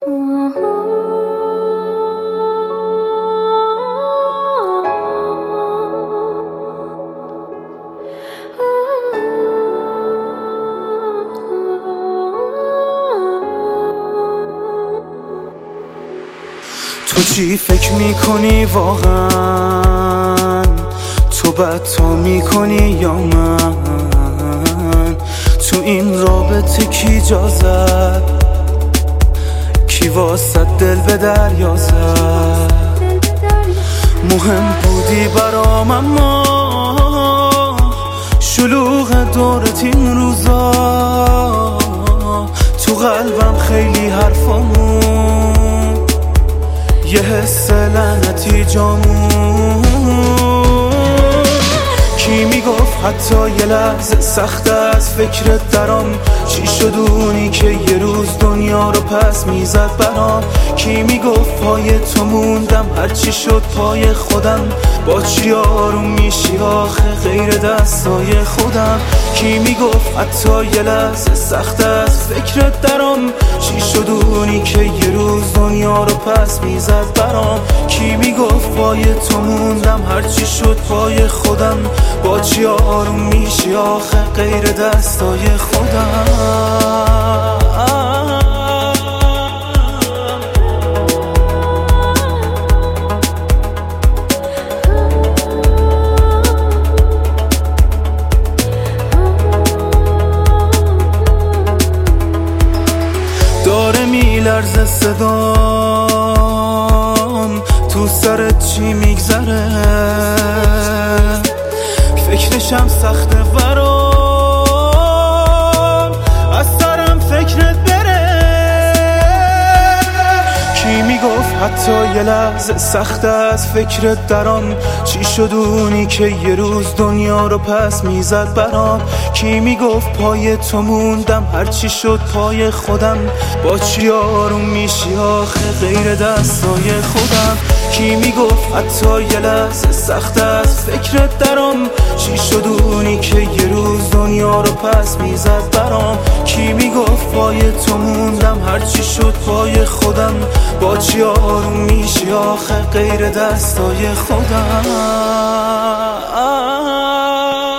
تو چی فکر میکنی واقعا؟ تو بدتا میکنی یا من؟ تو این رابطه کی جا زد؟ کی واسه دل به دریا زد؟ مهم بودی برام اما شلوغ دورت این روزا تو قلبم خیلی حرفامون یه حس لعنتی جامون. کی میگفت حتی یه لحظه سخت از فکرت درام؟ چی شد اونی که یه روز دنیا رو پس میزد برام؟ کی میگفت پای تو موندم هرچی شد پای خودم؟ با چی آروم میشی آخه غیر دستای خودم؟ کی میگفت حتی یه لحظه سخت از فکرت درام؟ چی شد اونی که یه روز دنیا رو پس میزد برام؟ کی میگفت پای تو موندم هرچی شد پای خودم؟ با چی آروم میشی آخه غیر دستای خودم؟ داره میلرزه صدام، تو سرت چی میگذره؟ فکرشم سخته برام، از سرم فکرت بره. کی میگفت حتی یه لحظه سخت از فکرت درام؟ چی شد اونی که یه روز دنیا رو پس میزد برام؟ کی میگفت پای تو موندم هرچی شد پای خودم؟ با چی آروم میشی آخه غیر دستای خودم؟ کی میگفت حتی یه لحظه سخت از فکرت درام؟ چی شد اونی که یه روز دنیا رو پس میزد برام؟ کی میگفت پای تو موندم هرچی شد پای خودم؟ با چی آروم میشی آخه غیر دستای خودم؟